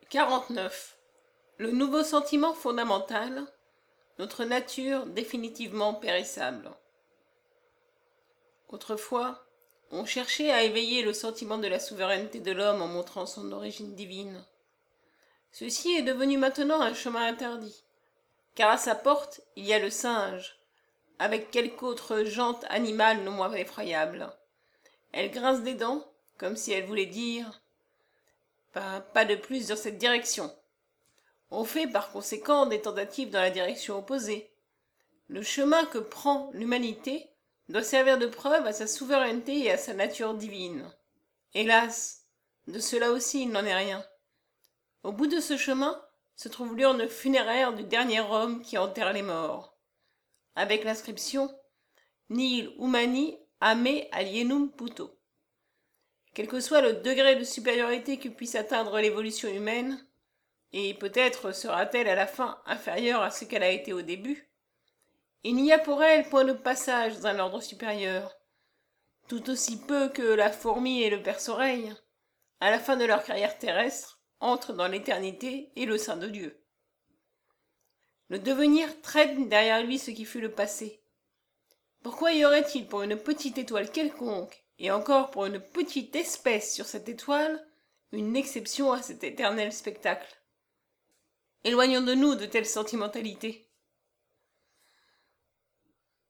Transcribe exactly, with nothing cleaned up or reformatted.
quarante-neuf. Le nouveau sentiment fondamental, notre nature définitivement périssable. Autrefois, on cherchait à éveiller le sentiment de la souveraineté de l'homme en montrant son origine divine. Ceci est devenu maintenant un chemin interdit, car à sa porte il y a le singe, avec quelque autre jante animale non moins effroyable. Elle grince des dents, comme si elle voulait dire « pas, pas de plus dans cette direction ». On fait par conséquent des tentatives dans la direction opposée. Le chemin que prend l'humanité doit servir de preuve à sa souveraineté et à sa nature divine. Hélas, de cela aussi il n'en est rien. Au bout de ce chemin se trouve l'urne funéraire du dernier homme qui enterre les morts, avec l'inscription « Nihil humani ame alienum puto ». Quel que soit le degré de supériorité que puisse atteindre l'évolution humaine, et peut-être sera-t-elle à la fin inférieure à ce qu'elle a été au début, il n'y a pour elle point de passage dans un ordre supérieur, tout aussi peu que la fourmi et le perce-oreille, à la fin de leur carrière terrestre, entrent dans l'éternité et le sein de Dieu. Le devenir traîne derrière lui ce qui fut le passé. Pourquoi y aurait-il pour une petite étoile quelconque, et encore pour une petite espèce sur cette étoile, une exception à cet éternel spectacle ? Éloignons de nous de telles sentimentalités.